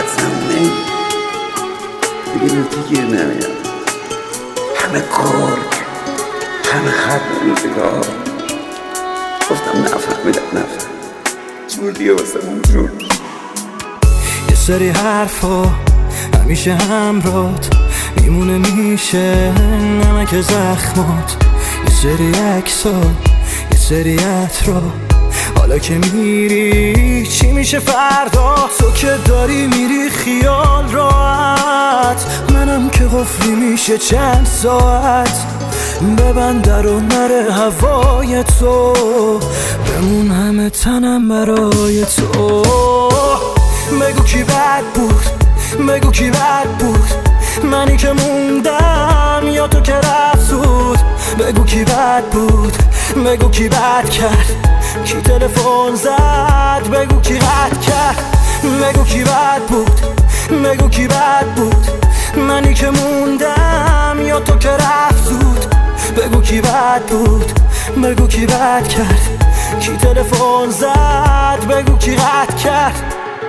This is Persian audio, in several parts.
فقط زمونه دیگه نوتی گیر نمیاد. همه گرگ، همه خط روزگار. گفتم نفهمیدم جور دیگه واسه اون جور. یه سری حرفا همیشه همرات میمونه، میشه نمک زخمات. یه سری عکسا، یه سری عطرا، حالا که میری چی میشه فردا؟ تو که داری میری خیال راحت، منم که قفلی میشه چند ساعت. ببند در و نره هوای تو، بمون همه تنم برای تو. بگو کی بد بود، بگو کی بد بود، منی که موندم یا تو که رفت زود؟ بگو کی بد بود، بگو کی بد کرد، کی تلفن زد، بگو کی رد کرد. بگو کی بد بود، بگو کی بد بود، منی که موندم یا تو که رفت زود؟ بگو کی بد بود، بگو کی بد کرد، کی تلفن زد، بگو کی رد کرد.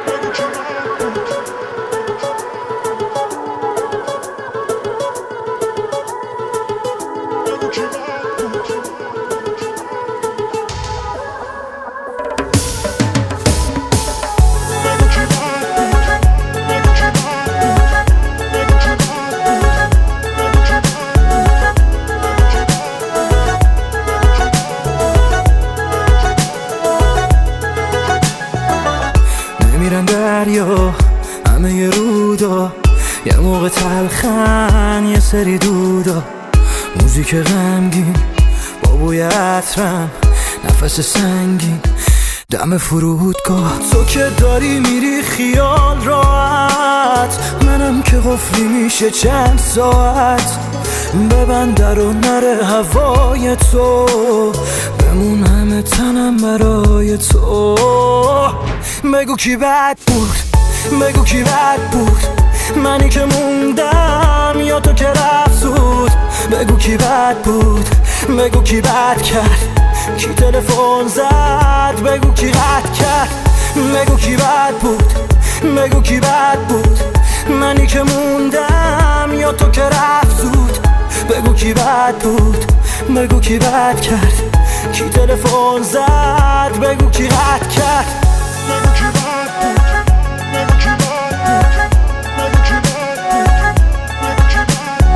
میرن دریا همه ی رودا، یه موقع تلخن یه سری دودا. موزیک غمگین با بوی عطرم، نفس سنگین دم فرودگاه. تو که داری میری خیال راحت، منم که قفلی میشه چند ساعت. ببند در و نره هوای تو، بمون همه تنم برای تو. بگو کی بد بود، بگو کی بد بود، منی که موندم یا تو که رفت زود؟ بگو کی بد بود، بگو کی بد کرد، کی تلفن زد، بگو کی رد کرد. بگو کی بد بود، بگو کی بد بود، منی که موندم یا تو که رفت زود؟ بگو کی بد بود، بگو کی بد کرد، کی تلفن زد، بگو کی رد کرد. بگو کی بد بود، بگو کی بد بود، بگو کی بد بود، بگو کی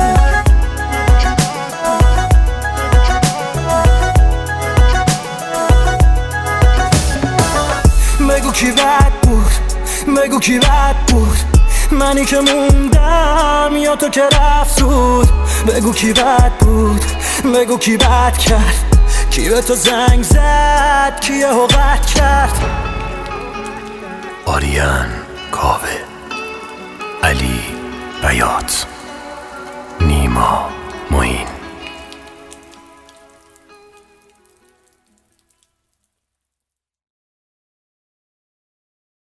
بد بود. بگو کی بد بود، بگو کی بد بود، منی که موندم یا تو که رفت زود؟ بگو کی بد بود، بگو کی بد کرد، کی به تو زنگ زد، کی حقت کرد. آریان کاوه، علی بیات، نیما معین.